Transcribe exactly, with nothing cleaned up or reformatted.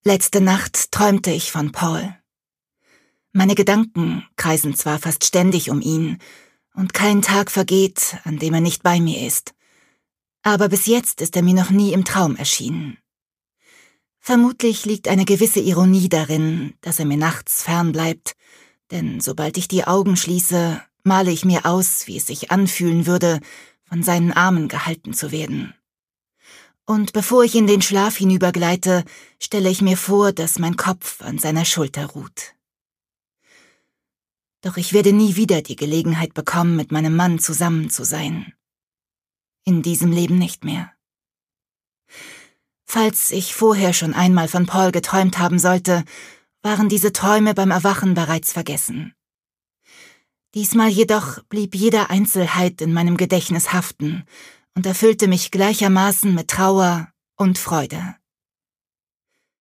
Letzte Nacht träumte ich von Paul. Meine Gedanken kreisen zwar fast ständig um ihn, und kein Tag vergeht, an dem er nicht bei mir ist. Aber bis jetzt ist er mir noch nie im Traum erschienen. Vermutlich liegt eine gewisse Ironie darin, dass er mir nachts fern bleibt, denn sobald ich die Augen schließe, male ich mir aus, wie es sich anfühlen würde, von seinen Armen gehalten zu werden. Und bevor ich in den Schlaf hinübergleite, stelle ich mir vor, dass mein Kopf an seiner Schulter ruht. Doch ich werde nie wieder die Gelegenheit bekommen, mit meinem Mann zusammen zu sein. In diesem Leben nicht mehr. Falls ich vorher schon einmal von Paul geträumt haben sollte, waren diese Träume beim Erwachen bereits vergessen. Diesmal jedoch blieb jede Einzelheit in meinem Gedächtnis haften und erfüllte mich gleichermaßen mit Trauer und Freude.